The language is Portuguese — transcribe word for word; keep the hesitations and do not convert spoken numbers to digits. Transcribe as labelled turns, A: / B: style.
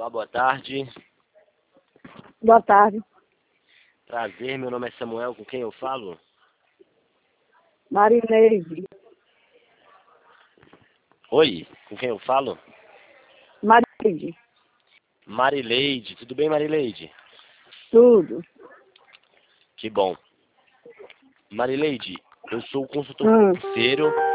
A: Olá, boa tarde.
B: Boa tarde.
A: Prazer, meu nome é Samuel, com quem eu falo?
B: Marileide.
A: Oi, com quem eu falo?
B: Marileide.
A: Marileide, tudo bem, Marileide?
B: Tudo.
A: Que bom. Marileide, eu sou o consultor
B: Hum.
A: financeiro